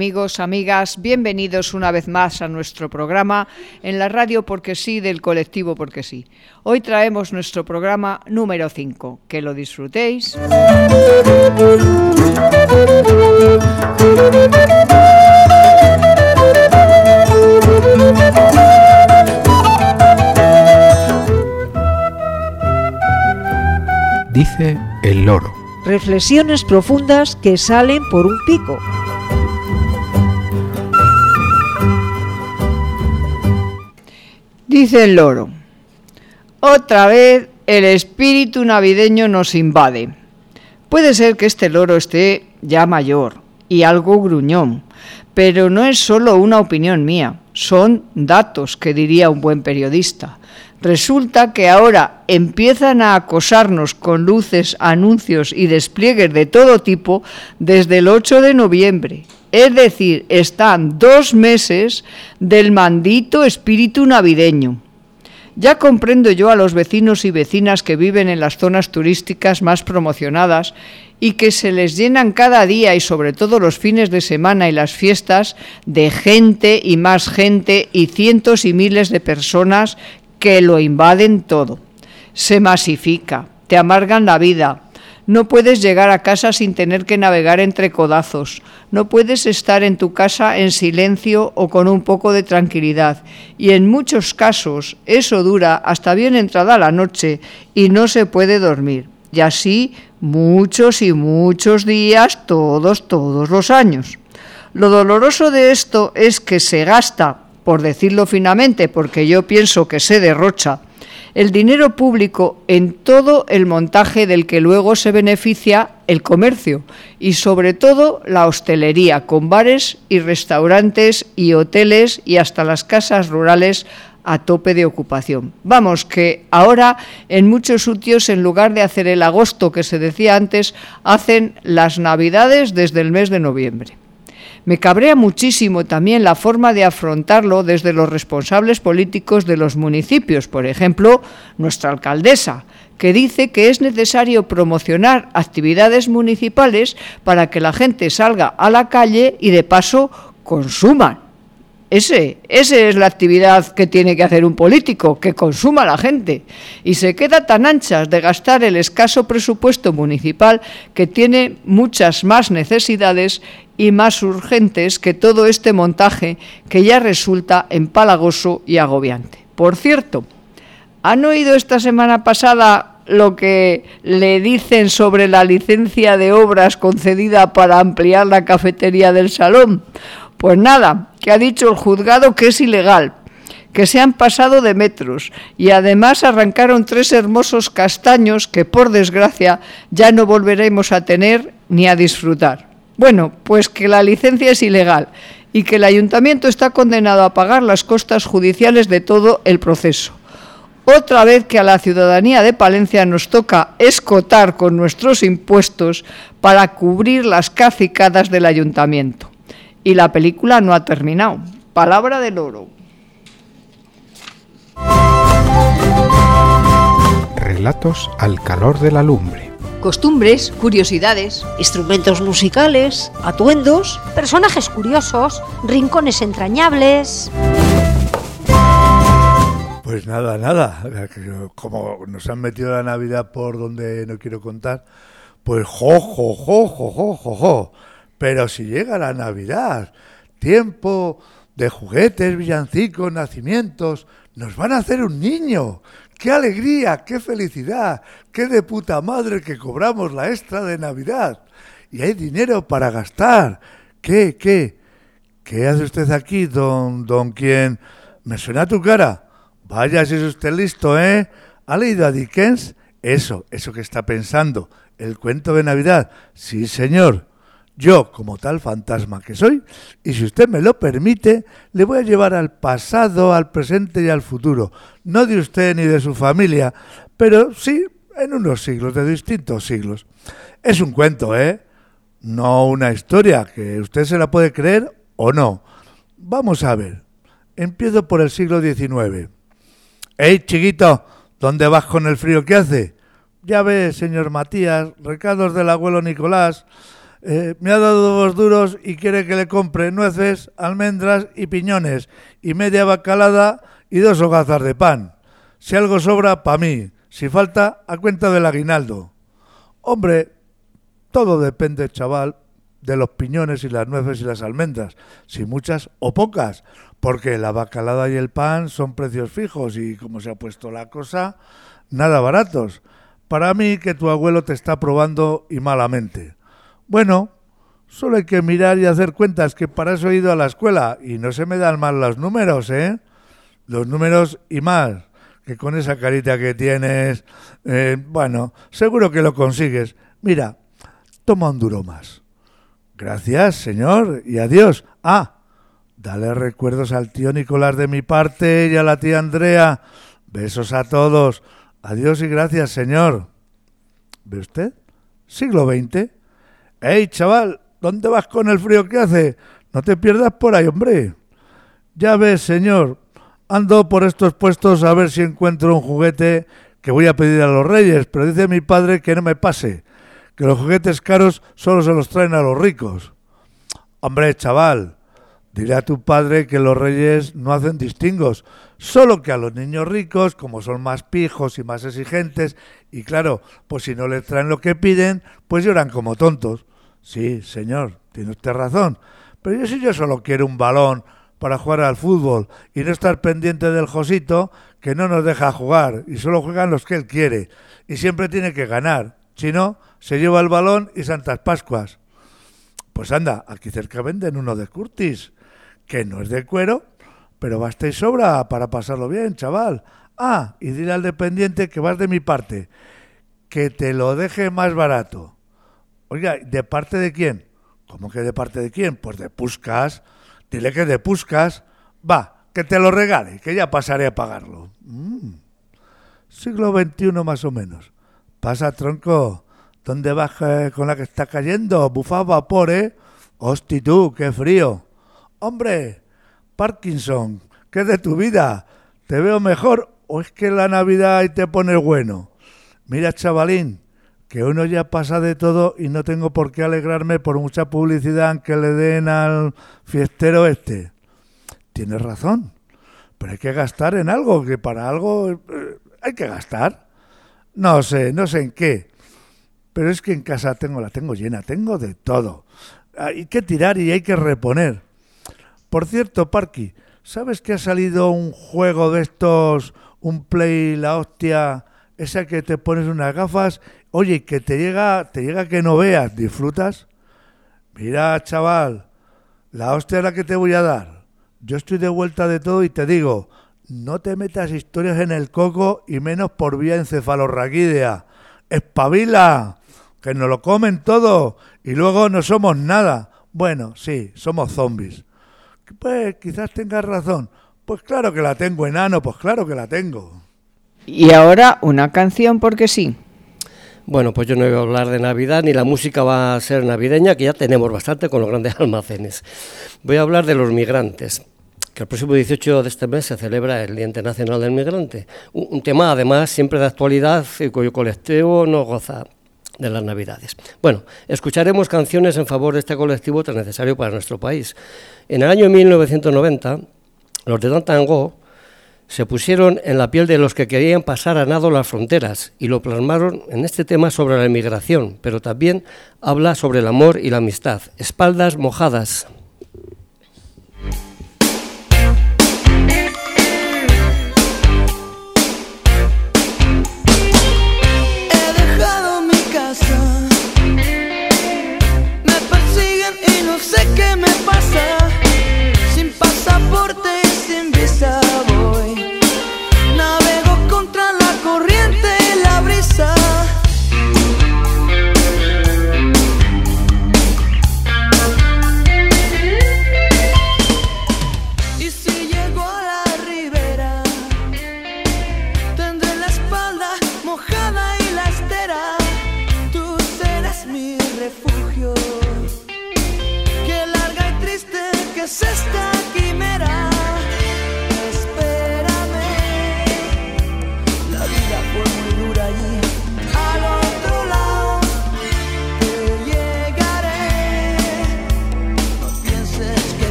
Amigos, amigas, bienvenidos una vez más a nuestro programa en la radio Porque Sí del colectivo Porque Sí. Hoy traemos nuestro programa número 5. Que lo disfrutéis. Dice el loro. Reflexiones profundas que salen por un pico. Dice el loro. Otra vez el espíritu navideño nos invade. Puede ser que este loro esté ya mayor y algo gruñón, pero no es solo una opinión mía, son datos que diría un buen periodista. Resulta que ahora empiezan a acosarnos con luces, anuncios y despliegues de todo tipo desde el 8 de noviembre. Es decir, están 2 meses del maldito espíritu navideño. Ya comprendo yo a los vecinos y vecinas que viven en las zonas turísticas más promocionadas y que se les llenan cada día y sobre todo los fines de semana y las fiestas de gente y más gente y cientos y miles de personas que lo invaden todo. Se masifica, te amargan la vida. No puedes llegar a casa sin tener que navegar entre codazos. No puedes estar en tu casa en silencio o con un poco de tranquilidad. Y en muchos casos eso dura hasta bien entrada la noche y no se puede dormir. Y así muchos y muchos días, todos los años. Lo doloroso de esto es que se gasta, por decirlo finamente, porque yo pienso que se derrocha, el dinero público en todo el montaje del que luego se beneficia el comercio y sobre todo la hostelería, con bares y restaurantes y hoteles y hasta las casas rurales a tope de ocupación. Vamos, que ahora en muchos sitios, en lugar de hacer el agosto que se decía antes, hacen las navidades desde el mes de noviembre. Me cabrea muchísimo también la forma de afrontarlo desde los responsables políticos de los municipios, por ejemplo, nuestra alcaldesa, que dice que es necesario promocionar actividades municipales para que la gente salga a la calle y de paso consuman. Esa es la actividad que tiene que hacer un político, que consuma a la gente. Y se queda tan anchas de gastar el escaso presupuesto municipal que tiene muchas más necesidades y más urgentes que todo este montaje que ya resulta empalagoso y agobiante. Por cierto, ¿han oído esta semana pasada lo que le dicen sobre la licencia de obras concedida para ampliar la cafetería del salón? Pues nada, que ha dicho el juzgado que es ilegal, que se han pasado de metros y además arrancaron 3 hermosos castaños que por desgracia ya no volveremos a tener ni a disfrutar. Bueno, pues que la licencia es ilegal y que el ayuntamiento está condenado a pagar las costas judiciales de todo el proceso. Otra vez que a la ciudadanía de Palencia nos toca escotar con nuestros impuestos para cubrir las cacicadas del ayuntamiento. Y la película no ha terminado. Palabra del loro. Relatos al calor de la lumbre. Costumbres, curiosidades, instrumentos musicales, atuendos, personajes curiosos, rincones entrañables. Pues nada, como nos han metido la Navidad por donde no quiero contar, pues jo. Pero si llega la Navidad, tiempo de juguetes, villancicos, nacimientos, nos van a hacer un niño. ¡Qué alegría, qué felicidad, qué de puta madre que cobramos la extra de Navidad! Y hay dinero para gastar. ¿Qué hace usted aquí, don quién? ¿Me suena tu cara? Vaya, si es usted listo, ¿eh? ¿Ha leído a Dickens? Eso que está pensando. ¿El cuento de Navidad? Sí, señor. Yo, como tal fantasma que soy, y si usted me lo permite, le voy a llevar al pasado, al presente y al futuro. No de usted ni de su familia, pero sí en unos siglos, de distintos siglos. Es un cuento, ¿eh? No una historia, que usted se la puede creer o no. Vamos a ver. Empiezo por el siglo XIX. ¡Ey, chiquito! ¿Dónde vas con el frío que hace? Ya ve, señor Matías, recados del abuelo Nicolás. Me ha dado 2 duros y quiere que le compre nueces, almendras y piñones, y media bacalada y 2 hogazas de pan. Si algo sobra, pa' mí. Si falta, a cuenta del aguinaldo. Hombre, todo depende, chaval, de los piñones y las nueces y las almendras, si muchas o pocas, porque la bacalada y el pan son precios fijos y como se ha puesto la cosa, nada baratos. Para mí que tu abuelo te está probando y malamente. Bueno, solo hay que mirar y hacer cuentas, que para eso he ido a la escuela y no se me dan mal los números, ¿eh? Los números y más, que con esa carita que tienes, bueno, seguro que lo consigues. Mira, toma un duro más. Gracias, señor, y adiós. Dale recuerdos al tío Nicolás de mi parte y a la tía Andrea. Besos a todos. Adiós y gracias, señor. ¿Ve usted? Siglo XX. ¡Ey, chaval! ¿Dónde vas con el frío que hace? No te pierdas por ahí, hombre. Ya ves, señor. Ando por estos puestos a ver si encuentro un juguete que voy a pedir a los reyes, pero dice mi padre que no me pase, que los juguetes caros solo se los traen a los ricos. Hombre, chaval, dile a tu padre que los reyes no hacen distingos, solo que a los niños ricos, como son más pijos y más exigentes, y claro, pues si no les traen lo que piden, pues lloran como tontos. Sí, señor, tiene usted razón, pero yo solo quiero un balón para jugar al fútbol y no estar pendiente del Josito, que no nos deja jugar y solo juegan los que él quiere y siempre tiene que ganar. Si no, se lleva el balón y Santas Pascuas. Pues anda, aquí cerca venden uno de Curtis, que no es de cuero, pero basta y sobra para pasarlo bien, chaval. Y dile al dependiente que vas de mi parte, que te lo deje más barato. Oiga, ¿de parte de quién? ¿Cómo que de parte de quién? Pues de Puskás. Dile que de Puskás. Va, que te lo regale, que ya pasaré a pagarlo. Siglo XXI más o menos. Pasa, tronco. ¿Dónde vas con la que está cayendo? Bufa vapor, ¿eh? Hosti tú, qué frío. Hombre, Parkinson, ¿qué es de tu vida? ¿Te veo mejor o es que la Navidad ahí te pone bueno? Mira, chavalín, que uno ya pasa de todo y no tengo por qué alegrarme por mucha publicidad que le den al fiestero este. Tienes razón, pero hay que gastar en algo, que para algo hay que gastar. No sé en qué, pero es que en casa la tengo llena, tengo de todo. Hay que tirar y hay que reponer. Por cierto, Parky, ¿sabes que ha salido un juego de estos, un Play, la hostia, esa que te pones unas gafas, oye, que te llega que no veas, disfrutas? Mira, chaval, la hostia es la que te voy a dar. Yo estoy de vuelta de todo y te digo, no te metas historias en el coco y menos por vía encefalorraquídea. ¡Espabila! Que nos lo comen todo y luego no somos nada. Bueno, sí, somos zombies. Pues quizás tengas razón. Pues claro que la tengo, enano, pues claro que la tengo. Y ahora una canción porque sí. Bueno, pues yo no voy a hablar de Navidad, ni la música va a ser navideña, que ya tenemos bastante con los grandes almacenes. Voy a hablar de los migrantes, que el próximo 18 de este mes se celebra el Día Internacional del Migrante. Un tema, además, siempre de actualidad y cuyo colectivo no goza de las Navidades. Bueno, escucharemos canciones en favor de este colectivo tan necesario para nuestro país. En el año 1990, los de Dantango se pusieron en la piel de los que querían pasar a nado las fronteras y lo plasmaron en este tema sobre la inmigración, pero también habla sobre el amor y la amistad. Espaldas mojadas. He dejado mi casa, me persiguen y no sé qué me pasa. Sin pasaporte y sin visa voy, navego contra la corriente y la brisa.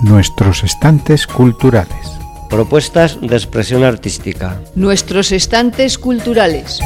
Nuestros estantes culturales. Propuestas de expresión artística. Nuestros estantes culturales.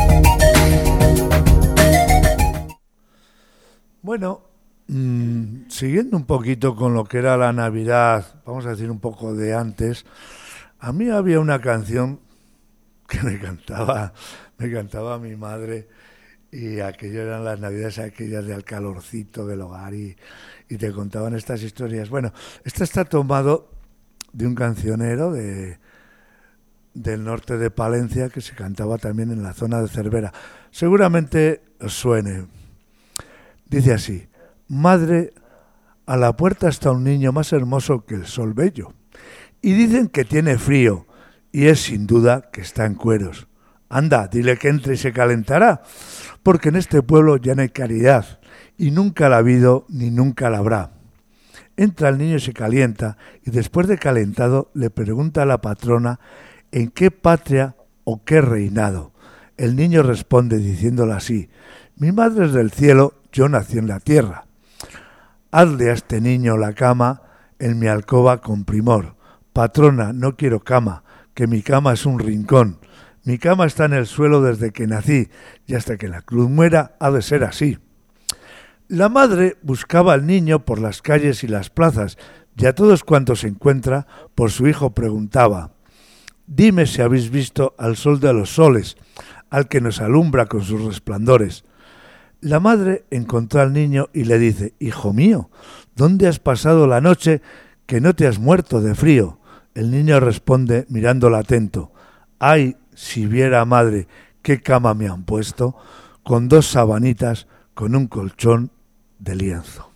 Bueno, siguiendo un poquito con lo que era la Navidad, vamos a decir un poco de antes, a mí había una canción que me cantaba mi madre, y aquello eran las Navidades aquellas del calorcito del hogar y te contaban estas historias. Bueno, esta está tomado de un cancionero del norte de Palencia que se cantaba también en la zona de Cervera. Seguramente os suene. Dice así: madre, a la puerta está un niño más hermoso que el sol bello, y dicen que tiene frío, y es sin duda que está en cueros. Anda, dile que entre y se calentará, porque en este pueblo ya no hay caridad, y nunca la ha habido ni nunca la habrá. Entra el niño y se calienta, y después de calentado le pregunta a la patrona en qué patria o qué reinado. El niño responde diciéndole así: mi madre es del cielo, yo nací en la tierra. Hazle a este niño la cama en mi alcoba con primor. Patrona, no quiero cama, que mi cama es un rincón. Mi cama está en el suelo desde que nací, y hasta que la cruz muera ha de ser así. La madre buscaba al niño por las calles y las plazas, y a todos cuantos se encuentra, por su hijo preguntaba: dime si habéis visto al sol de los soles, al que nos alumbra con sus resplandores. La madre encontró al niño y le dice: hijo mío, ¿dónde has pasado la noche que no te has muerto de frío? El niño responde mirándola atento: ay, si viera, madre, qué cama me han puesto, con 2 sabanitas, con un colchón de lienzo.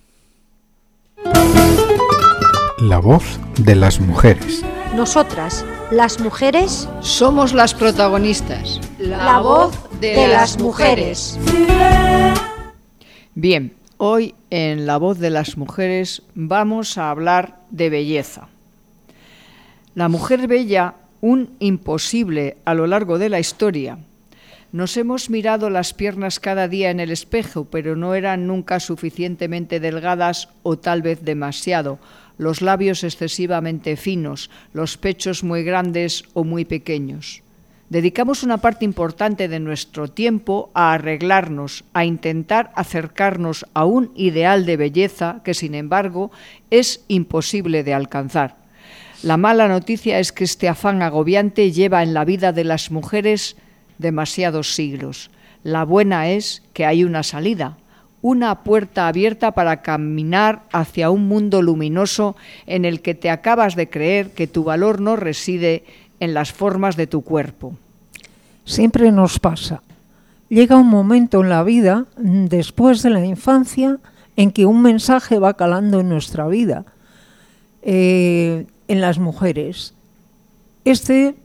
La voz de las mujeres. Nosotras, las mujeres, Somos las protagonistas. la voz de las mujeres. Bien, hoy en La voz de las mujeres vamos a hablar de belleza. La mujer bella, un imposible a lo largo de la historia. Nos hemos mirado las piernas cada día en el espejo, pero no eran nunca suficientemente delgadas o tal vez demasiado, los labios excesivamente finos, los pechos muy grandes o muy pequeños. Dedicamos una parte importante de nuestro tiempo a arreglarnos, a intentar acercarnos a un ideal de belleza que, sin embargo, es imposible de alcanzar. La mala noticia es que este afán agobiante lleva en la vida de las mujeres demasiados siglos. La buena es que hay una salida, una puerta abierta para caminar hacia un mundo luminoso en el que te acabas de creer que tu valor no reside en las formas de tu cuerpo. Siempre nos pasa. Llega un momento en la vida, después de la infancia, en que un mensaje va calando en nuestra vida, en las mujeres. Este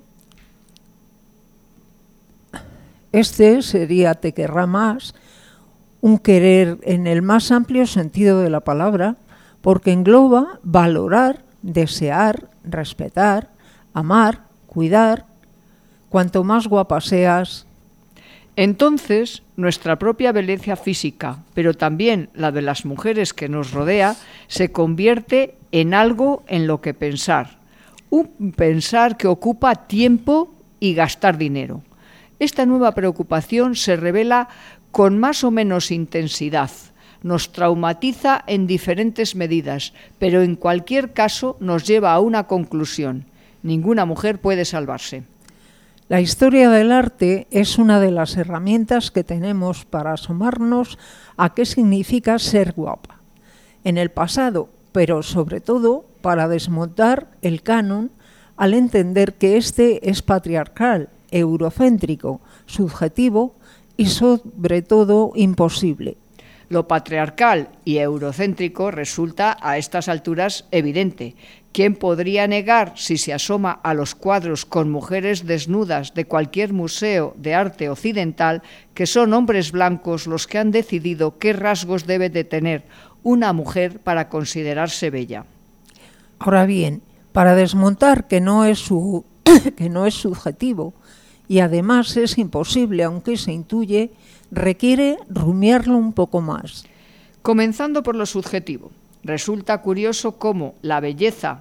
sería Te querrá más, un querer en el más amplio sentido de la palabra, porque engloba valorar, desear, respetar, amar, cuidar. Cuanto más guapa seas. Entonces, nuestra propia belleza física, pero también la de las mujeres que nos rodea, se convierte en algo en lo que pensar. Un pensar que ocupa tiempo y gastar dinero. Esta nueva preocupación se revela con más o menos intensidad. Nos traumatiza en diferentes medidas, pero en cualquier caso nos lleva a una conclusión. Ninguna mujer puede salvarse. La historia del arte es una de las herramientas que tenemos para asomarnos a qué significa ser guapa. En el pasado, pero sobre todo para desmontar el canon al entender que este es patriarcal, eurocéntrico, subjetivo y sobre todo imposible. Lo patriarcal y eurocéntrico resulta a estas alturas evidente. ¿Quién podría negar, si se asoma a los cuadros con mujeres desnudas de cualquier museo de arte occidental, que son hombres blancos los que han decidido qué rasgos debe de tener una mujer para considerarse bella? Ahora bien, para desmontar que no es subjetivo y además es imposible, aunque se intuye, requiere rumiarlo un poco más. Comenzando por lo subjetivo. Resulta curioso cómo la belleza,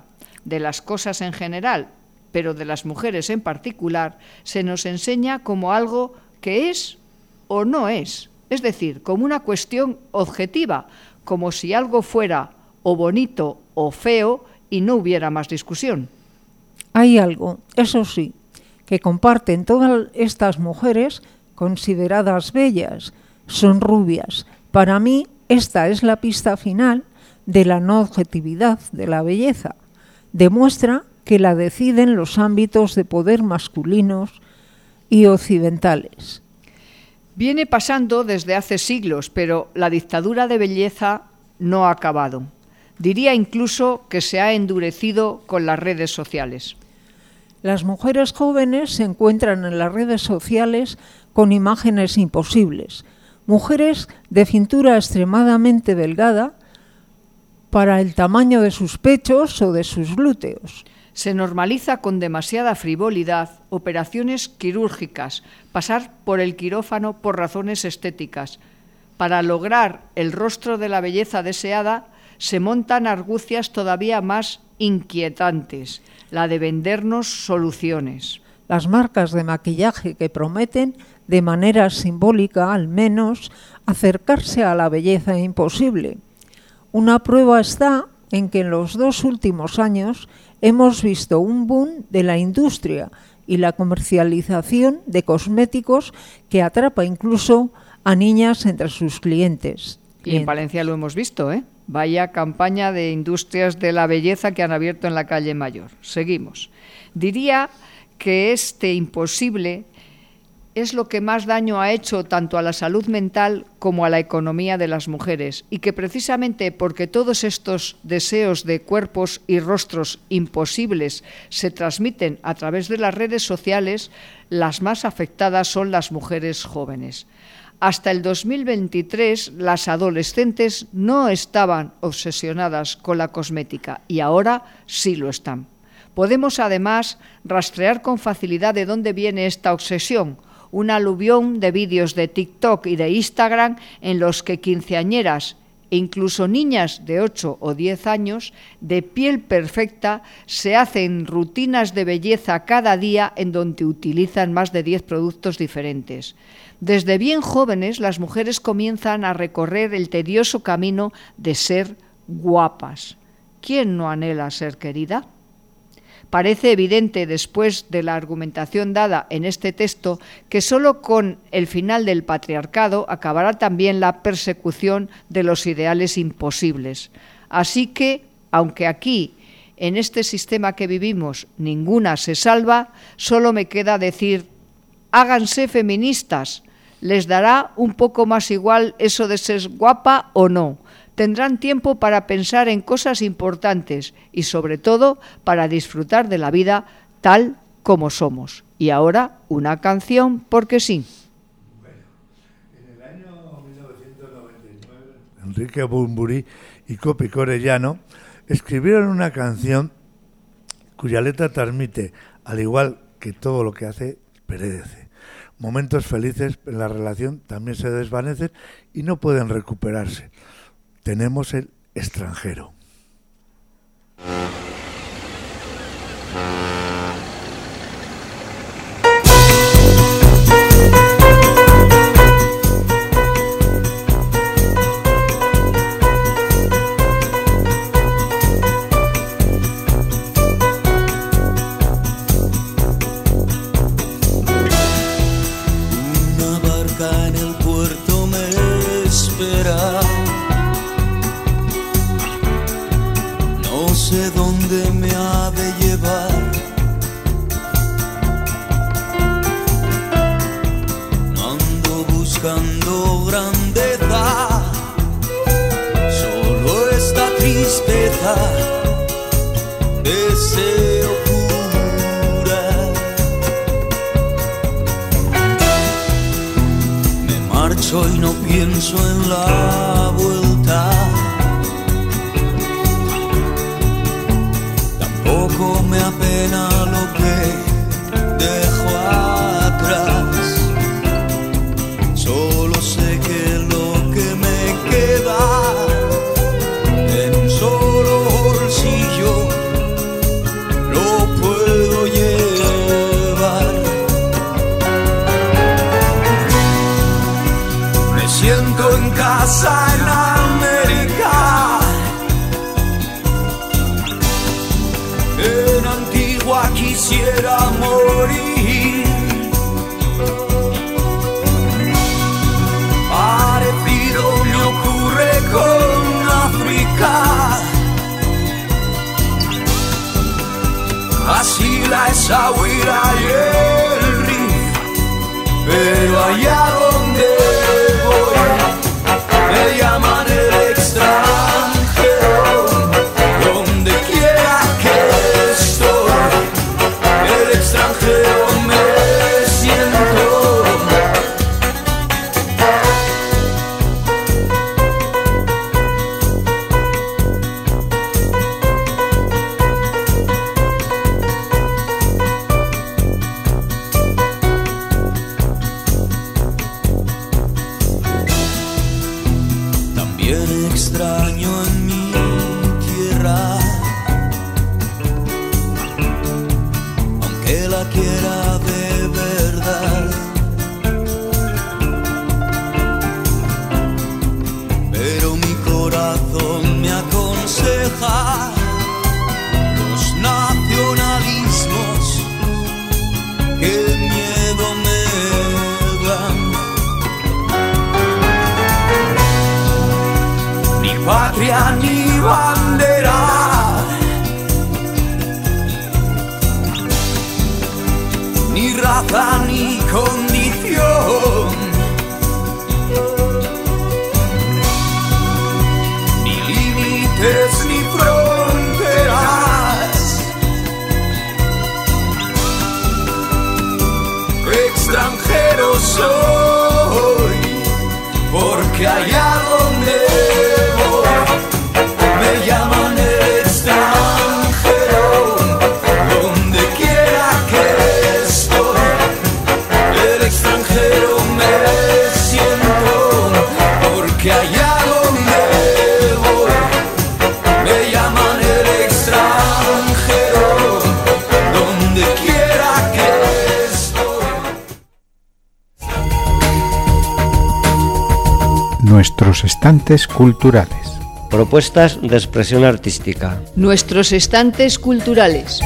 de las cosas en general, pero de las mujeres en particular, se nos enseña como algo que es o no es decir, como una cuestión objetiva, como si algo fuera o bonito o feo y no hubiera más discusión. Hay algo, eso sí, que comparten todas estas mujeres consideradas bellas, son rubias. Para mí, esta es la pista final de la no objetividad de la belleza. Demuestra que la deciden los ámbitos de poder masculinos y occidentales. Viene pasando desde hace siglos, pero la dictadura de belleza no ha acabado. Diría incluso que se ha endurecido con las redes sociales. Las mujeres jóvenes se encuentran en las redes sociales con imágenes imposibles. Mujeres de cintura extremadamente delgada para el tamaño de sus pechos o de sus glúteos. Se normaliza con demasiada frivolidad operaciones quirúrgicas, pasar por el quirófano por razones estéticas. Para lograr el rostro de la belleza deseada, se montan argucias todavía más inquietantes, la de vendernos soluciones. Las marcas de maquillaje que prometen, de manera simbólica al menos, acercarse a la belleza imposible. Una prueba está en que en los 2 últimos años hemos visto un boom de la industria y la comercialización de cosméticos que atrapa incluso a niñas entre sus clientes. Y en Palencia lo hemos visto, ¿eh? Vaya campaña de industrias de la belleza que han abierto en la calle Mayor. Seguimos. Diría que este imposible es lo que más daño ha hecho tanto a la salud mental como a la economía de las mujeres, y que precisamente porque todos estos deseos de cuerpos y rostros imposibles se transmiten a través de las redes sociales, las más afectadas son las mujeres jóvenes. Hasta el 2023 las adolescentes no estaban obsesionadas con la cosmética y ahora sí lo están. Podemos además rastrear con facilidad de dónde viene esta obsesión. Un aluvión de vídeos de TikTok y de Instagram en los que quinceañeras e incluso niñas de 8 o 10 años de piel perfecta se hacen rutinas de belleza cada día en donde utilizan más de 10 productos diferentes. Desde bien jóvenes las mujeres comienzan a recorrer el tedioso camino de ser guapas. ¿Quién no anhela ser querida? Parece evidente, después de la argumentación dada en este texto, que solo con el final del patriarcado acabará también la persecución de los ideales imposibles. Así que, aunque aquí, en este sistema que vivimos, ninguna se salva, solo me queda decir, háganse feministas, les dará un poco más igual eso de ser guapa o no. Tendrán tiempo para pensar en cosas importantes y, sobre todo, para disfrutar de la vida tal como somos. Y ahora, una canción porque sí. Bueno, en el año 1999, Enrique Bunbury y Copi Corellano escribieron una canción cuya letra transmite, al igual que todo lo que hace, perece. Momentos felices en la relación también se desvanecen y no pueden recuperarse. Tenemos el extranjero. Una barca en el puerto me espera. No sé dónde me ha de llevar. No ando buscando grandeza, solo esta tristeza. Deseo curar. Me marcho y no pienso en la vuelta. Tampoco me apena lo que dejo atrás. Solo sé que lo que me queda en un solo bolsillo ya quisiera morir. Parecido me ocurre con África, así la Essaouira y el Rif, pero allá donde voy me llaman el extranjero. Donde quiera que estoy, el extranjero me siento. Extraño en mi tierra, aunque la quiera de verdad, pero mi corazón me aconseja los nacionalismos que el miedo me dan. Patria ni bandera, ni raza ni condición, ni límites ni fronteras. Extranjero soy, porque allá donde me llaman el extranjero. Donde quiera que estoy, el extranjero me siento, porque allá donde voy me llaman el extranjero. Donde quiera que estoy. Nuestros estantes culturales. Propuestas de expresión artística. Nuestros estantes culturales.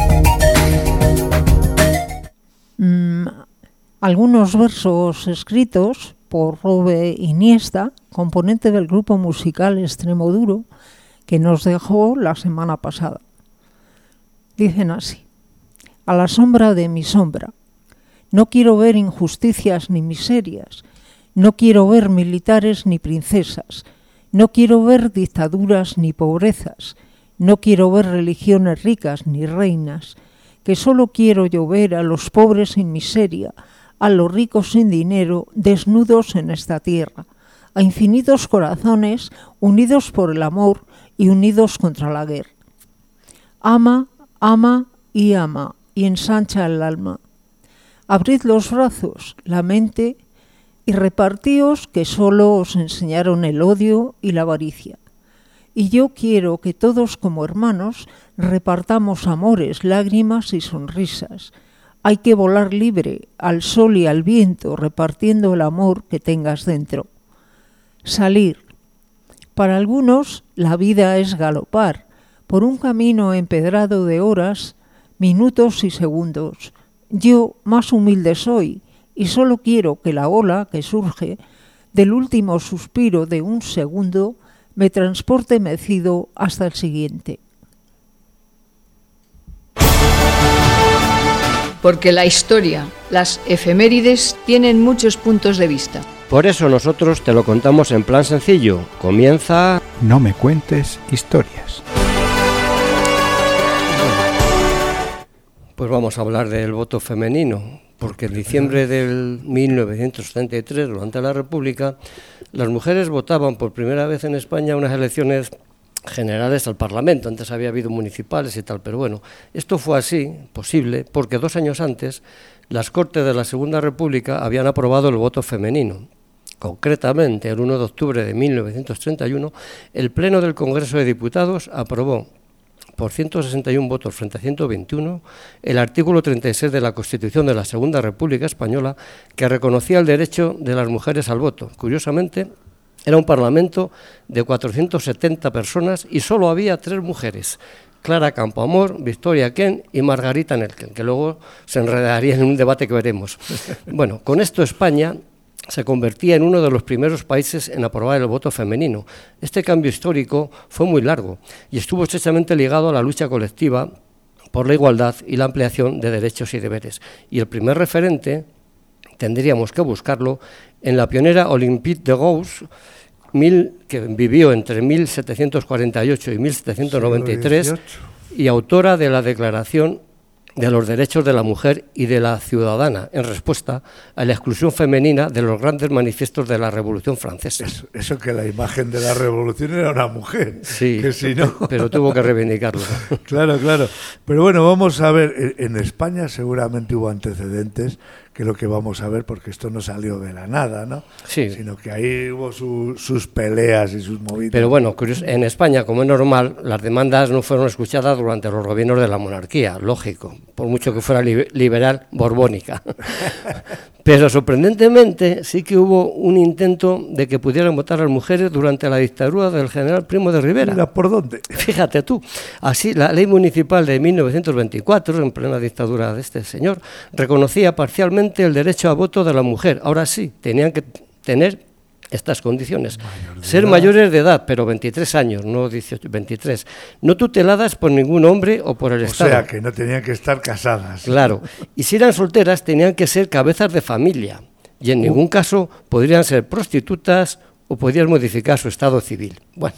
Algunos versos escritos por Robe Iniesta, componente del grupo musical Extremoduro, que nos dejó la semana pasada. Dicen así: a la sombra de mi sombra. No quiero ver injusticias ni miserias. No quiero ver militares ni princesas. No quiero ver dictaduras ni pobrezas, no quiero ver religiones ricas ni reinas, que solo quiero yo ver a los pobres sin miseria, a los ricos sin dinero, desnudos en esta tierra, a infinitos corazones unidos por el amor y unidos contra la guerra. Ama, ama, y ensancha el alma. Abrid los brazos, la mente, y repartíos que solo os enseñaron el odio y la avaricia. Y yo quiero que todos como hermanos repartamos amores, lágrimas y sonrisas. Hay que volar libre al sol y al viento, repartiendo el amor que tengas dentro. Salir. Para algunos la vida es galopar por un camino empedrado de horas, minutos y segundos. Yo más humilde soy, y solo quiero que la ola que surge del último suspiro de un segundo me transporte mecido hasta el siguiente. Porque la historia, las efemérides, tienen muchos puntos de vista. Por eso nosotros te lo contamos en plan sencillo. Comienza... No me cuentes historias. Pues vamos a hablar del voto femenino. Porque en diciembre del 1933, durante la República, las mujeres votaban por primera vez en España unas elecciones generales al Parlamento. Antes había habido municipales y tal, pero bueno, esto fue así, posible, porque 2 años antes las Cortes de la Segunda República habían aprobado el voto femenino. Concretamente, el 1 de octubre de 1931, el Pleno del Congreso de Diputados aprobó por 161 votos frente a 121, el artículo 36 de la Constitución de la Segunda República Española, que reconocía el derecho de las mujeres al voto. Curiosamente, era un parlamento de 470 personas y solo había 3 mujeres. Clara Campoamor, Victoria Kent y Margarita Nelken, que luego se enredaría en un debate que veremos. Bueno, con esto España se convertía en uno de los primeros países en aprobar el voto femenino. Este cambio histórico fue muy largo y estuvo estrechamente ligado a la lucha colectiva por la igualdad y la ampliación de derechos y deberes. Y el primer referente, tendríamos que buscarlo, en la pionera Olympique de Gouges, que vivió entre 1748 y 1793, y autora de la Declaración de los Derechos de la Mujer y de la Ciudadana, en respuesta a la exclusión femenina de los grandes manifiestos de la Revolución Francesa. Eso que la imagen de la Revolución era una mujer. Sí, que si no... pero tuvo que reivindicarlo. Claro. Pero bueno, vamos a ver, en España seguramente hubo antecedentes, que es lo que vamos a ver, porque esto no salió de la nada, ¿no? Sí. Sino que ahí hubo sus peleas y sus movidas. Pero bueno, en España, como es normal, las demandas no fueron escuchadas durante los gobiernos de la monarquía, lógico, por mucho que fuera liberal borbónica. Pero sorprendentemente sí que hubo un intento de que pudieran votar las mujeres durante la dictadura del general Primo de Rivera. Mira, ¿por dónde? Fíjate tú, así la ley municipal de 1924, en plena dictadura de este señor, reconocía parcialmente el derecho a voto de la mujer. Ahora sí, tenían que tener estas condiciones. Ser mayores de edad, pero 23 años, no 18, 23. No tuteladas por ningún hombre o por el Estado. O sea, que no tenían que estar casadas. Claro. Y si eran solteras, tenían que ser cabezas de familia. Y en ningún caso podrían ser prostitutas o podían modificar su estado civil. Bueno,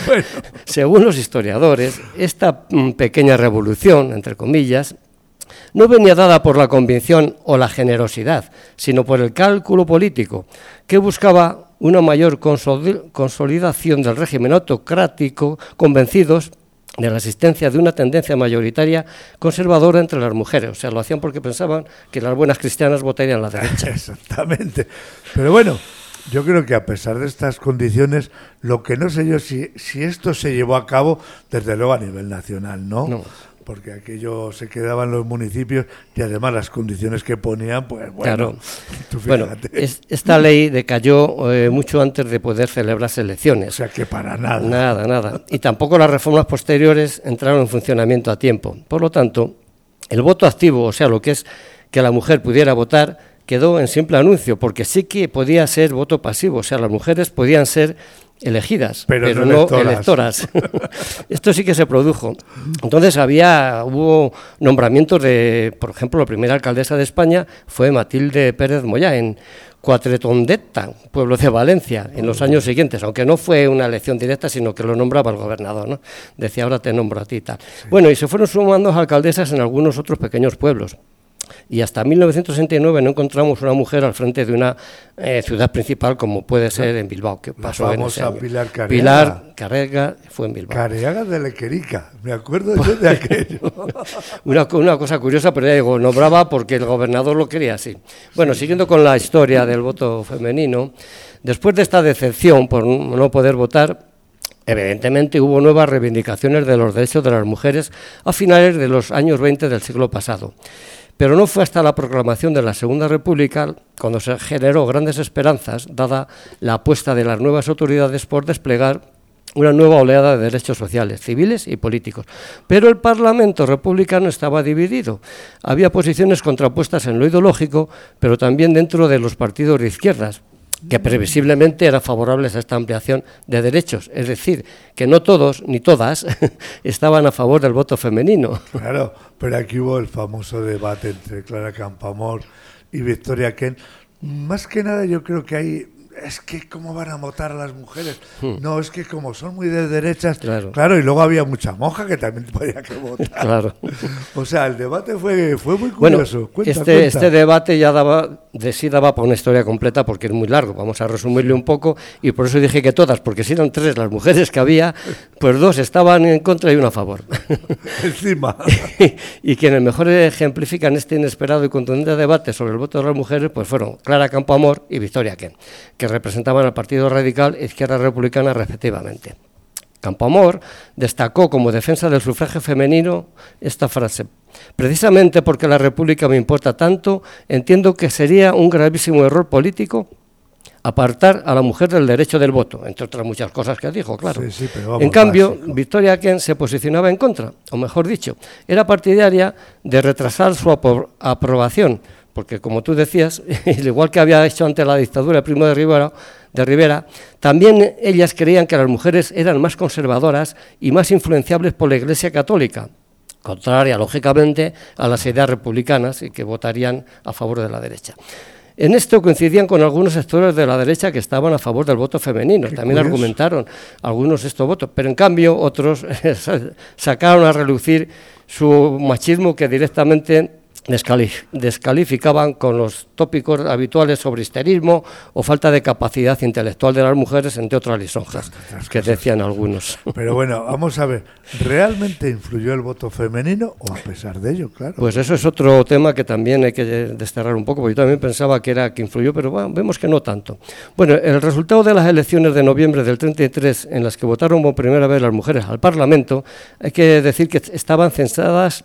según los historiadores, esta pequeña revolución, entre comillas, no venía dada por la convicción o la generosidad, sino por el cálculo político, que buscaba una mayor consolidación del régimen autocrático, convencidos de la existencia de una tendencia mayoritaria conservadora entre las mujeres. O sea, lo hacían porque pensaban que las buenas cristianas votarían a la derecha. Exactamente. Pero bueno, yo creo que a pesar de estas condiciones, lo que no sé yo si esto se llevó a cabo, desde luego a nivel nacional, ¿no? No. Porque aquello se quedaba en los municipios y además las condiciones que ponían, pues bueno, claro. Tú fíjate. Bueno, esta ley decayó mucho antes de poder celebrarse elecciones. O sea que para nada. Nada. Y tampoco las reformas posteriores entraron en funcionamiento a tiempo. Por lo tanto, el voto activo, o sea, lo que es que la mujer pudiera votar, quedó en simple anuncio, porque sí que podía ser voto pasivo, o sea, las mujeres podían ser elegidas, pero no electoras. Esto sí que se produjo. Entonces hubo nombramientos de, por ejemplo, la primera alcaldesa de España fue Matilde Pérez Moyá en Quatretondeta, pueblo de Valencia, en los años siguientes, aunque no fue una elección directa, sino que lo nombraba el gobernador, ¿no? Decía, ahora te nombro a ti y tal. Sí. Bueno, y se fueron sumando alcaldesas en algunos otros pequeños pueblos. Y hasta 1969 no encontramos una mujer al frente de una ciudad principal como puede ser en Bilbao, que pasó en ese año. Pilar Careaga. Pilar Careaga fue en Bilbao. Careaga de Lequerica, me acuerdo yo de aquello. una cosa curiosa, pero ya digo, nombraba porque el gobernador lo quería así. Bueno, siguiendo con la historia del voto femenino, después de esta decepción por no poder votar, evidentemente hubo nuevas reivindicaciones de los derechos de las mujeres a finales de los años 20 del siglo pasado. Pero no fue hasta la proclamación de la Segunda República cuando se generó grandes esperanzas, dada la apuesta de las nuevas autoridades por desplegar una nueva oleada de derechos sociales, civiles y políticos. Pero el Parlamento republicano estaba dividido. Había posiciones contrapuestas en lo ideológico, pero también dentro de los partidos de izquierdas, que previsiblemente eran favorables a esta ampliación de derechos. Es decir, que no todos ni todas estaban a favor del voto femenino. Claro, pero aquí hubo el famoso debate entre Clara Campoamor y Victoria Kent. Más que nada yo creo que hay... Es que ¿cómo van a votar a las mujeres? No, es que como son muy de derechas... Claro, y luego había mucha monja que también podía que votar. Claro. O sea, el debate fue muy curioso. Bueno, este debate ya daba para una historia completa porque es muy largo. Vamos a resumirle un poco y por eso dije que todas, porque si eran 3 las mujeres que había, pues 2 estaban en contra y 1 a favor. Encima. Y quienes mejor ejemplifican este inesperado y contundente debate sobre el voto de las mujeres pues fueron Clara Campoamor y Victoria Kent, que representaban al Partido Radical e Izquierda Republicana respectivamente. Campoamor destacó como defensa del sufragio femenino esta frase: precisamente porque la República me importa tanto, entiendo que sería un gravísimo error político apartar a la mujer del derecho del voto, entre otras muchas cosas que dijo, claro. Sí, pero vamos, en cambio, básico. Victoria Kent se posicionaba en contra, o mejor dicho, era partidaria de retrasar su aprobación, porque como tú decías, igual que había hecho ante la dictadura el Primo de Rivera, también ellas creían que las mujeres eran más conservadoras y más influenciables por la Iglesia Católica, contraria, lógicamente, a las ideas republicanas y que votarían a favor de la derecha. En esto coincidían con algunos sectores de la derecha que estaban a favor del voto femenino. También argumentaron algunos estos votos, pero en cambio otros sacaron a relucir su machismo, que directamente descalificaban con los tópicos habituales sobre histerismo o falta de capacidad intelectual de las mujeres, entre otras lisonjas que decían algunos. Pero bueno, vamos a ver, ¿realmente influyó el voto femenino o a pesar de ello, claro? Pues eso es otro tema que también hay que desterrar un poco, porque yo también pensaba que influyó, pero bueno, vemos que no tanto. Bueno, el resultado de las elecciones de noviembre del 33, en las que votaron por primera vez las mujeres al Parlamento, hay que decir que estaban censadas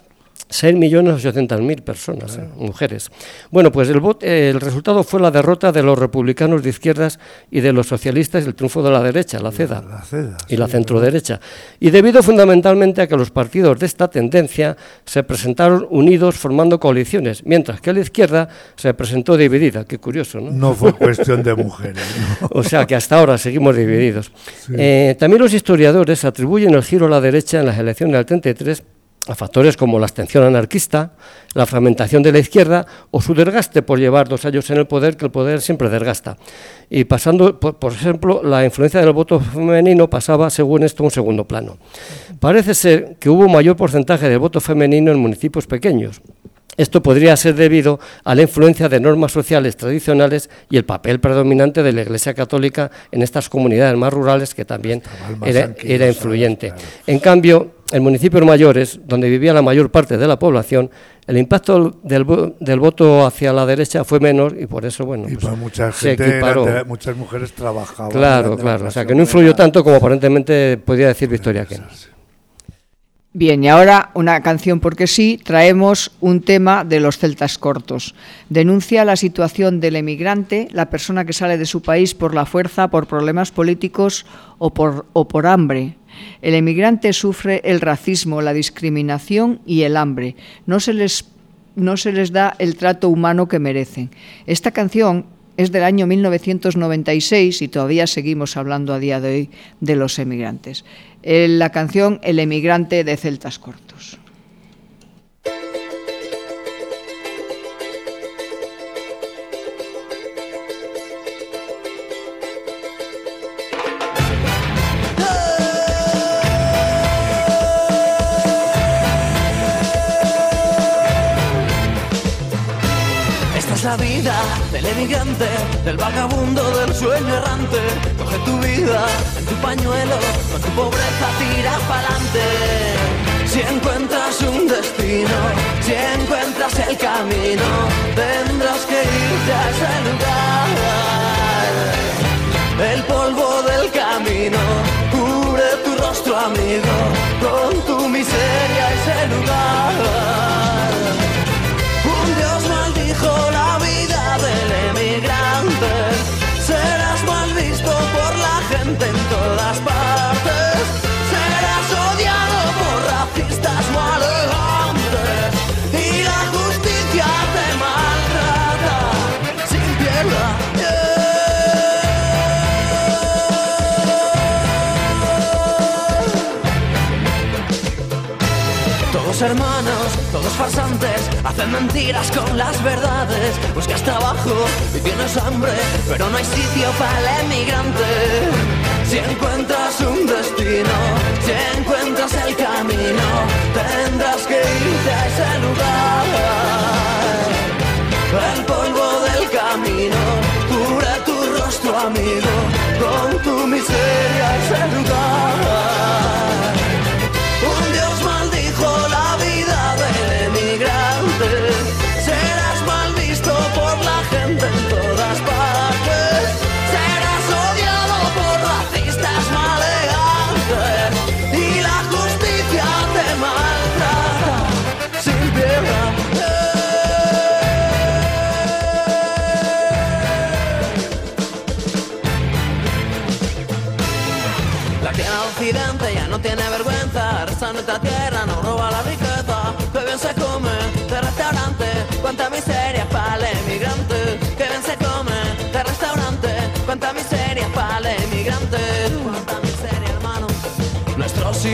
6.800.000 personas, mujeres. Bueno, pues el resultado fue la derrota de los republicanos de izquierdas y de los socialistas y el triunfo de la derecha, la CEDA y la centroderecha. Y debido fundamentalmente a que los partidos de esta tendencia se presentaron unidos formando coaliciones, mientras que la izquierda se presentó dividida. Qué curioso, ¿no? No fue cuestión de mujeres, ¿no? O sea que hasta ahora seguimos divididos. Sí. También los historiadores atribuyen el giro a la derecha en las elecciones del 33 a factores como la abstención anarquista, la fragmentación de la izquierda o su desgaste por llevar 2 años en el poder, que el poder siempre desgasta. Y pasando, por ejemplo, la influencia del voto femenino pasaba, según esto, a un segundo plano. Parece ser que hubo mayor porcentaje de voto femenino en municipios pequeños. Esto podría ser debido a la influencia de normas sociales tradicionales y el papel predominante de la Iglesia Católica en estas comunidades más rurales, que también era influyente. Claro. En cambio, en municipios mayores, donde vivía la mayor parte de la población, el impacto del voto hacia la derecha fue menor y por eso, bueno, pues mucha se gente equiparó. Muchas mujeres trabajaban. Claro, o sea, que no influyó tanto como aparentemente podía decir Victoria Kent. Bien, y ahora una canción porque sí, traemos un tema de los celtas cortos. Denuncia la situación del emigrante, la persona que sale de su país por la fuerza, por problemas políticos o por hambre. El emigrante sufre el racismo, la discriminación y el hambre. No se les da el trato humano que merecen. Esta canción es del año 1996 y todavía seguimos hablando a día de hoy de los emigrantes. La canción El emigrante de Celtas Cortos. La vida del emigrante, del vagabundo, del sueño errante. Coge tu vida en tu pañuelo, con tu pobreza tira pa'lante. Si encuentras un destino, si encuentras el camino, tendrás que irte a ese lugar. El polvo del camino cubre tu rostro, amigo, con tu miseria ese lugar. Un Dios maldijo la vida del emigrante, serás mal visto por la gente en todas partes, serás odiado por racistas maleantes y la justicia te maltrata sin piedad. Todos hermanos, todos farsantes, hacen mentiras con las verdades. Buscas trabajo y tienes hambre, pero no hay sitio para el emigrante. Si encuentras un destino, si encuentras el camino, tendrás que irte a ese lugar. El polvo del camino cubre tu rostro, amigo, con tu miseria ese lugar. Un Dios maldijo la vida del emigrante, serás mal visto por la gente en todas partes, serás odiado por racistas maleantes y la justicia te maltrata sin piedad.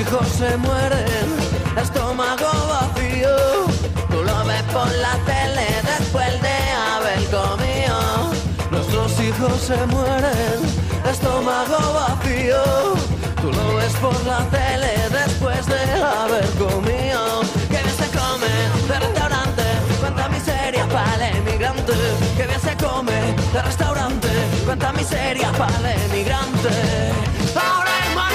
hijos se mueren, estómago vacío. Tú lo ves por la tele después de haber comido. Nuestros hijos se mueren, estómago vacío. Tú lo ves por la tele después de haber comido. Que bien se come de restaurante, cuánta miseria para el emigrante. Que bien se come de restaurante, cuánta miseria para el emigrante. ¡Ahora hermano!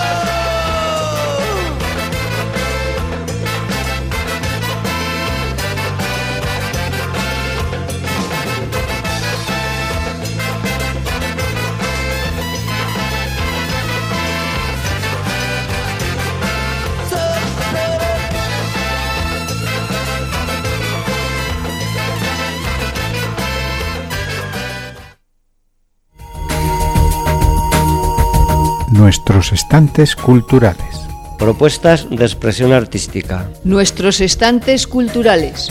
Nuestros estantes culturales. Propuestas de expresión artística. Nuestros estantes culturales.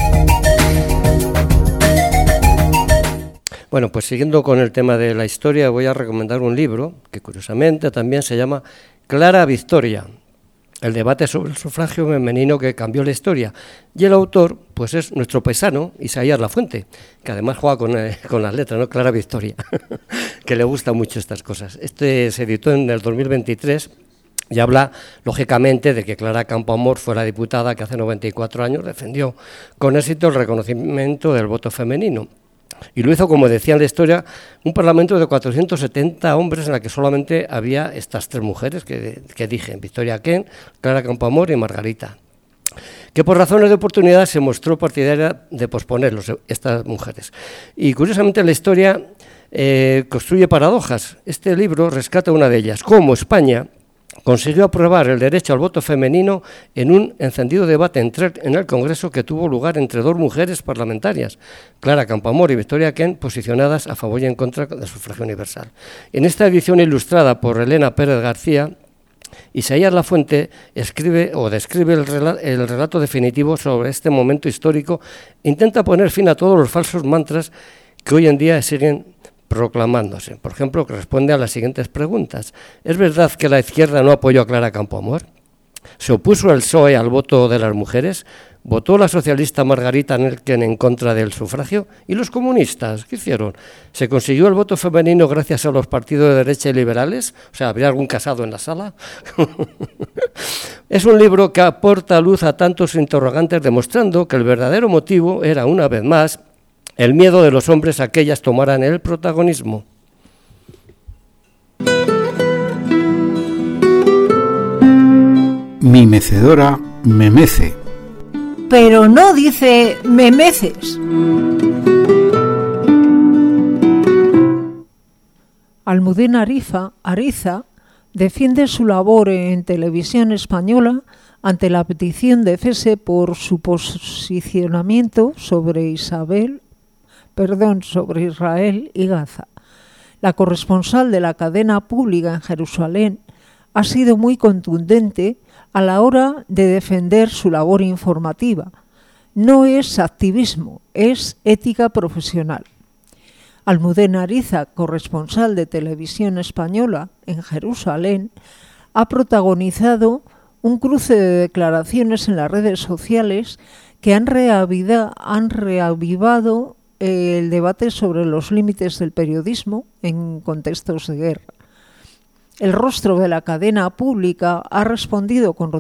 Bueno, pues siguiendo con el tema de la historia, voy a recomendar un libro que curiosamente también se llama Clara Victoria, el debate sobre el sufragio femenino que cambió la historia. Y el autor, pues es nuestro paisano, Isaías Lafuente, que además juega con las letras, ¿no? Clara Victoria, que le gustan mucho estas cosas. Este se editó en el 2023 y habla, lógicamente, de que Clara Campoamor fue la diputada que hace 94 años defendió con éxito el reconocimiento del voto femenino. Y lo hizo, como decía en la historia, un parlamento de 470 hombres en la que solamente había estas tres mujeres que dije, Victoria Kent, Clara Campoamor y Margarita, que por razones de oportunidad se mostró partidaria de posponerlos, estas mujeres. Y curiosamente la historia construye paradojas. Este libro rescata una de ellas, cómo España consiguió aprobar el derecho al voto femenino en un encendido debate en el Congreso que tuvo lugar entre dos mujeres parlamentarias, Clara Campoamor y Victoria Kent, posicionadas a favor y en contra del sufragio universal. En esta edición ilustrada por Elena Pérez García, Isaías Lafuente describe el relato definitivo sobre este momento histórico e intenta poner fin a todos los falsos mantras que hoy en día siguen proclamándose. Por ejemplo, que responde a las siguientes preguntas. ¿Es verdad que la izquierda no apoyó a Clara Campoamor? ¿Se opuso el PSOE al voto de las mujeres? ¿Votó la socialista Margarita Nelken en contra del sufragio? ¿Y los comunistas? ¿Qué hicieron? ¿Se consiguió el voto femenino gracias a los partidos de derecha y liberales? O sea, ¿habría algún casado en la sala? Es un libro que aporta luz a tantos interrogantes, demostrando que el verdadero motivo era, una vez más, el miedo de los hombres a que ellas tomaran el protagonismo. Mi mecedora me mece. Pero no dice me meces. Almudena Ariza defiende su labor en Televisión Española ante la petición de cese por su posicionamiento sobre Israel y Gaza. La corresponsal de la cadena pública en Jerusalén ha sido muy contundente a la hora de defender su labor informativa. No es activismo, es ética profesional. Almudena Ariza, corresponsal de Televisión Española en Jerusalén, ha protagonizado un cruce de declaraciones en las redes sociales que han reavivado el debate sobre los límites del periodismo en contextos de guerra. El rostro de la cadena pública ha respondido con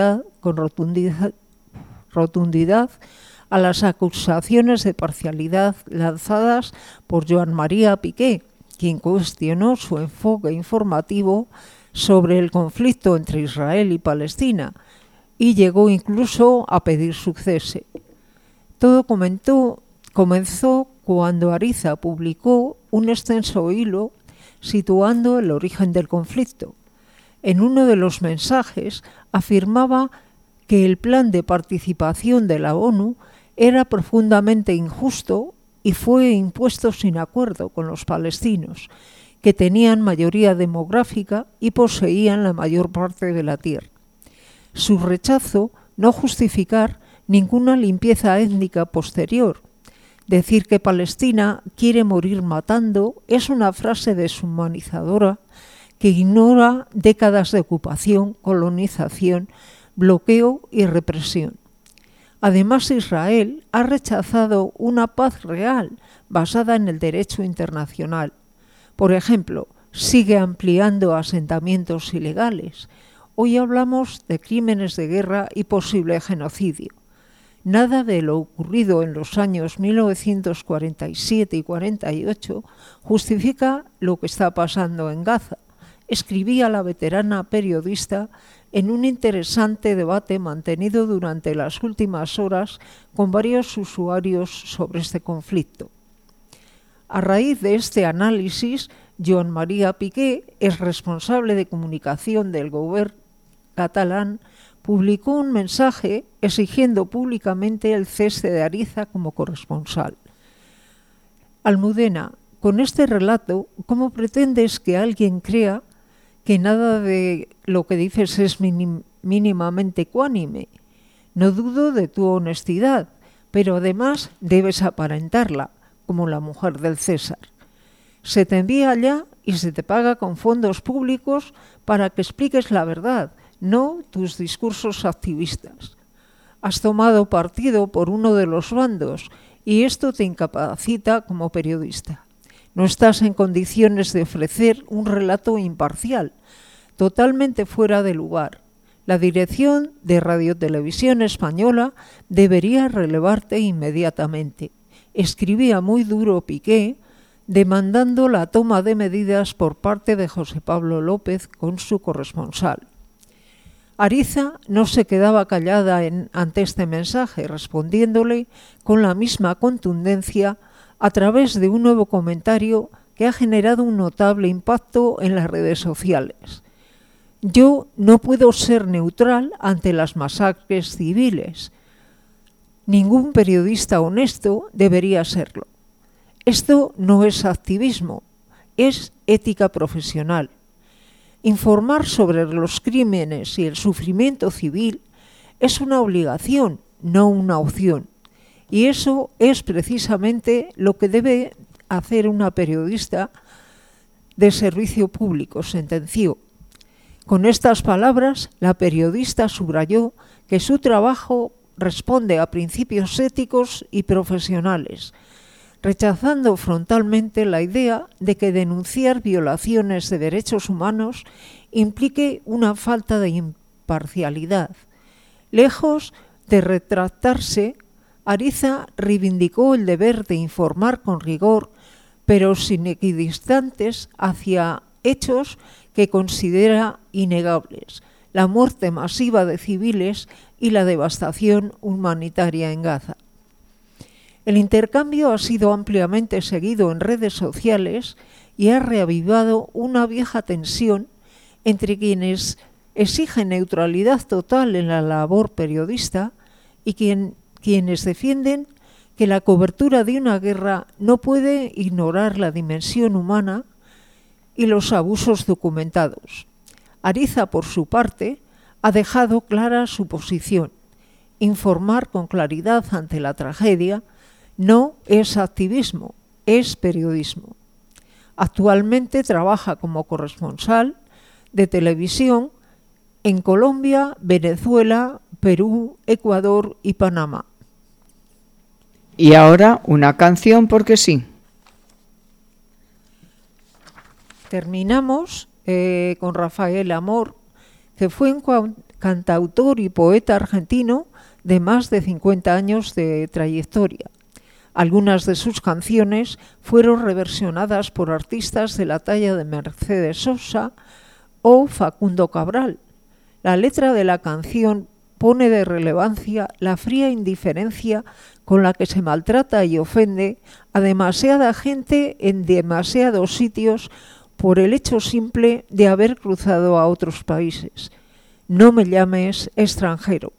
rotundidad a las acusaciones de parcialidad lanzadas por Joan María Piqué, quien cuestionó su enfoque informativo sobre el conflicto entre Israel y Palestina y llegó incluso a pedir su cese. Todo comenzó cuando Ariza publicó un extenso hilo situando el origen del conflicto. En uno de los mensajes afirmaba que el plan de participación de la ONU era profundamente injusto y fue impuesto sin acuerdo con los palestinos, que tenían mayoría demográfica y poseían la mayor parte de la tierra. Su rechazo no justificar ninguna limpieza étnica posterior. Decir que Palestina quiere morir matando es una frase deshumanizadora que ignora décadas de ocupación, colonización, bloqueo y represión. Además, Israel ha rechazado una paz real basada en el derecho internacional. Por ejemplo, sigue ampliando asentamientos ilegales. Hoy hablamos de crímenes de guerra y posible genocidio. Nada de lo ocurrido en los años 1947 y 48 justifica lo que está pasando en Gaza, escribía la veterana periodista en un interesante debate mantenido durante las últimas horas con varios usuarios sobre este conflicto. A raíz de este análisis, Joan María Piqué, ex responsable de comunicación del Govern catalán, publicó un mensaje exigiendo públicamente el cese de Ariza como corresponsal. Almudena, con este relato, ¿cómo pretendes que alguien crea que nada de lo que dices es mínimamente ecuánime? No dudo de tu honestidad, pero además debes aparentarla, como la mujer del César. Se te envía allá y se te paga con fondos públicos para que expliques la verdad, no tus discursos activistas. Has tomado partido por uno de los bandos y esto te incapacita como periodista. No estás en condiciones de ofrecer un relato imparcial, totalmente fuera de lugar. La dirección de Radio Televisión Española debería relevarte inmediatamente. Escribía muy duro Piqué, demandando la toma de medidas por parte de José Pablo López con su corresponsal. Ariza no se quedaba callada ante este mensaje, respondiéndole con la misma contundencia a través de un nuevo comentario que ha generado un notable impacto en las redes sociales. Yo no puedo ser neutral ante las masacres civiles. Ningún periodista honesto debería serlo. Esto no es activismo, es ética profesional. Informar sobre los crímenes y el sufrimiento civil es una obligación, no una opción. Y eso es precisamente lo que debe hacer una periodista de servicio público, sentenció. Con estas palabras, la periodista subrayó que su trabajo responde a principios éticos y profesionales, rechazando frontalmente la idea de que denunciar violaciones de derechos humanos implique una falta de imparcialidad. Lejos de retractarse, Ariza reivindicó el deber de informar con rigor, pero sin equidistantes hacia hechos que considera innegables: la muerte masiva de civiles y la devastación humanitaria en Gaza. El intercambio ha sido ampliamente seguido en redes sociales y ha reavivado una vieja tensión entre quienes exigen neutralidad total en la labor periodista y quienes defienden que la cobertura de una guerra no puede ignorar la dimensión humana y los abusos documentados. Ariza, por su parte, ha dejado clara su posición: informar con claridad ante la tragedia no es activismo, es periodismo. Actualmente trabaja como corresponsal de televisión en Colombia, Venezuela, Perú, Ecuador y Panamá. Y ahora una canción porque sí. Terminamos con Rafael Amor, que fue un cantautor y poeta argentino de más de 50 años de trayectoria. Algunas de sus canciones fueron reversionadas por artistas de la talla de Mercedes Sosa o Facundo Cabral. La letra de la canción pone de relevancia la fría indiferencia con la que se maltrata y ofende a demasiada gente en demasiados sitios por el hecho simple de haber cruzado a otros países. No me llames extranjero.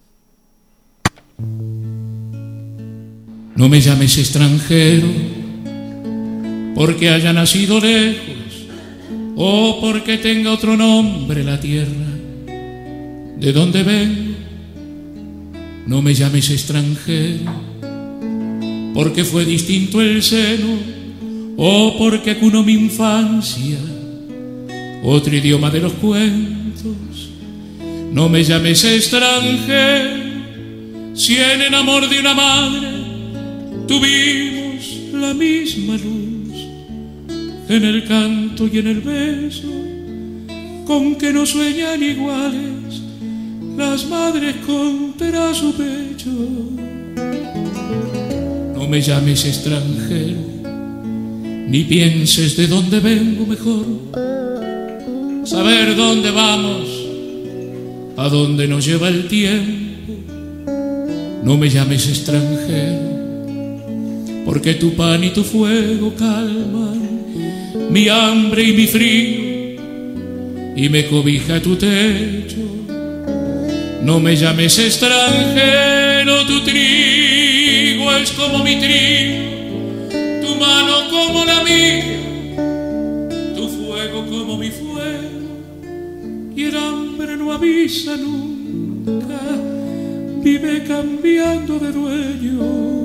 No me llames extranjero porque haya nacido lejos o porque tenga otro nombre la tierra de donde vengo. No me llames extranjero porque fue distinto el seno o porque cunó mi infancia otro idioma de los cuentos. No me llames extranjero, si en el amor de una madre tuvimos la misma luz, en el canto y en el beso, con que no sueñan iguales las madres contra su pecho. No me llames extranjero, ni pienses de dónde vengo, mejor saber dónde vamos, a dónde nos lleva el tiempo. No me llames extranjero, porque tu pan y tu fuego calman mi hambre y mi frío, y me cobija tu techo. No me llames extranjero, tu trigo es como mi trigo, tu mano como la mía, tu fuego como mi fuego, y el hambre no avisa nunca, vive cambiando de dueño.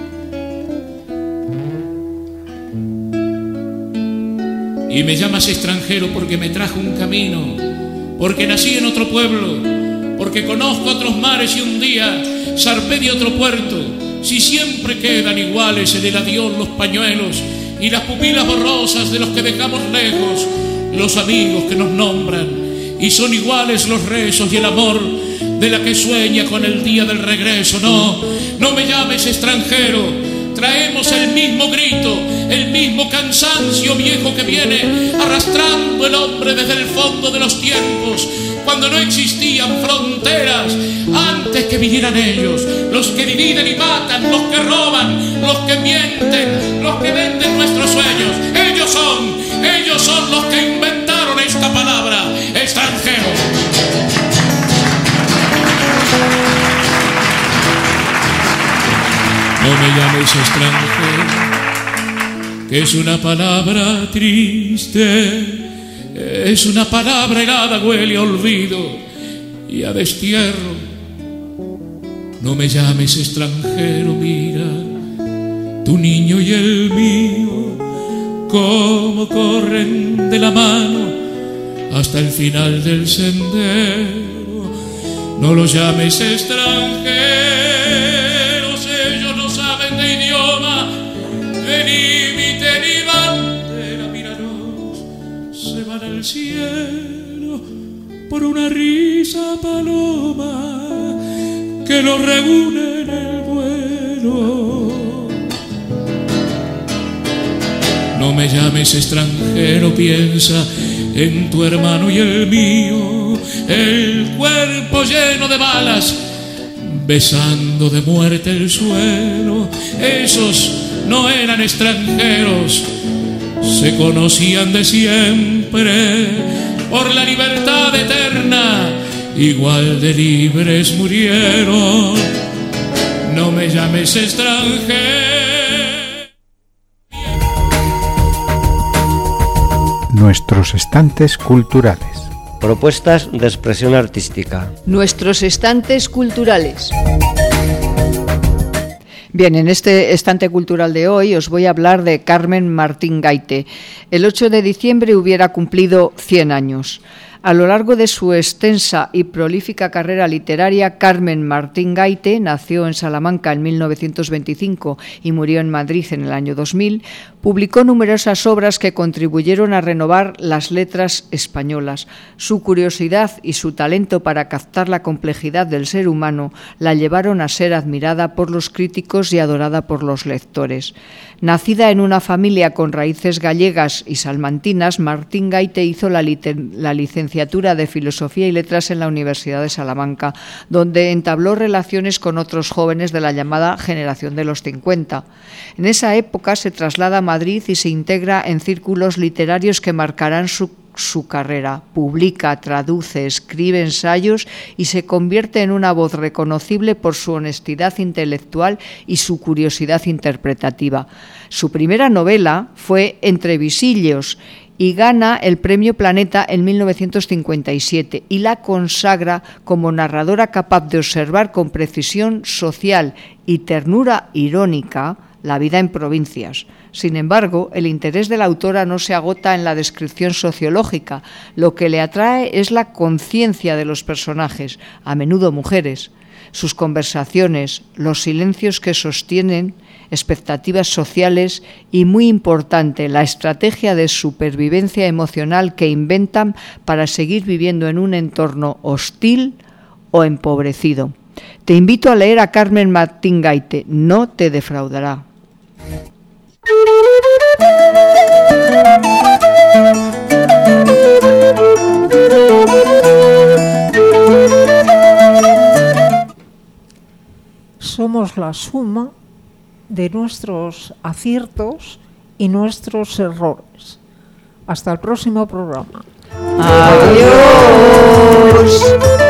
Y me llamas extranjero porque me trajo un camino, porque nací en otro pueblo, porque conozco otros mares y un día zarpé de otro puerto. Si siempre quedan iguales en el adiós los pañuelos y las pupilas borrosas de los que dejamos lejos, los amigos que nos nombran, y son iguales los rezos y el amor de la que sueña con el día del regreso. No, no me llames extranjero, traemos el mismo grito, el mismo cansancio viejo que viene arrastrando el hombre desde el fondo de los tiempos, cuando no existían fronteras, antes que vinieran ellos, los que dividen y matan, los que roban, los que mienten, los que venden nuestros sueños. Ellos son los que inventaron esta palabra, extranjero. No me llames extranjero, que es una palabra triste, es una palabra helada, huele a olvido y a destierro. No me llames extranjero, mira, tu niño y el mío, cómo corren de la mano hasta el final del sendero. No los llames extranjeros, ellos no saben de idioma, de límite ni bandera. Míralos, se van al cielo por una risa paloma que los reúne en el vuelo. No me llames extranjero, piensa en tu hermano y el mío, el cuerpo lleno de balas, besando de muerte el suelo. Esos no eran extranjeros, se conocían de siempre por la libertad eterna, igual de libres murieron. No me llames extranjero. Nuestros estantes culturales. Propuestas de expresión artística. Nuestros estantes culturales. Bien, en este estante cultural de hoy os voy a hablar de Carmen Martín Gaite. El 8 de diciembre hubiera cumplido 100 años. A lo largo de su extensa y prolífica carrera literaria, Carmen Martín Gaite nació en Salamanca en 1925 y murió en Madrid en el año 2000. Publicó numerosas obras que contribuyeron a renovar las letras españolas. Su curiosidad y su talento para captar la complejidad del ser humano la llevaron a ser admirada por los críticos y adorada por los lectores. Nacida en una familia con raíces gallegas y salmantinas, Martín Gaite hizo la licenciatura de Filosofía y Letras en la Universidad de Salamanca, donde entabló relaciones con otros jóvenes de la llamada generación de los 50. En esa época se traslada a Madrid y se integra en círculos literarios que marcarán su carrera. Publica, traduce, escribe ensayos y se convierte en una voz reconocible por su honestidad intelectual y su curiosidad interpretativa. Su primera novela fue Entre visillos y gana el Premio Planeta en 1957 y la consagra como narradora capaz de observar con precisión social y ternura irónica la vida en provincias. Sin embargo, el interés de la autora no se agota en la descripción sociológica. Lo que le atrae es la conciencia de los personajes, a menudo mujeres, sus conversaciones, los silencios que sostienen, expectativas sociales y, muy importante, la estrategia de supervivencia emocional que inventan para seguir viviendo en un entorno hostil o empobrecido. Te invito a leer a Carmen Martín Gaite, no te defraudará. Somos la suma de nuestros aciertos y nuestros errores. Hasta el próximo programa. Adiós.